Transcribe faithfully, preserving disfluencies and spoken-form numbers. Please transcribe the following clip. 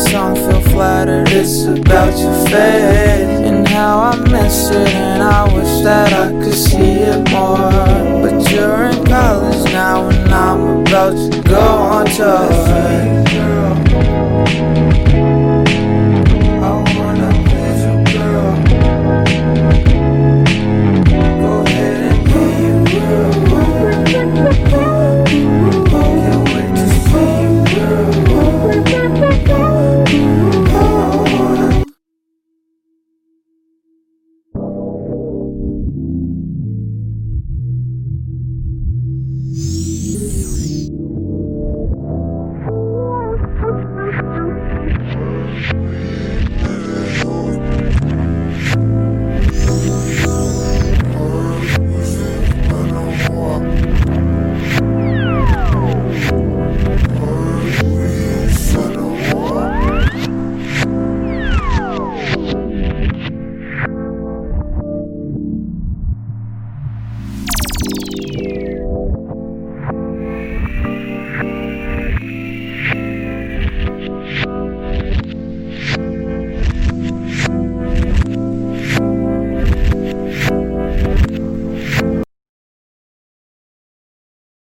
tongue feel flattered. It's about your face and how I miss it, and I wish that I could see it more. But you're in college now, and I'm about to go on tour.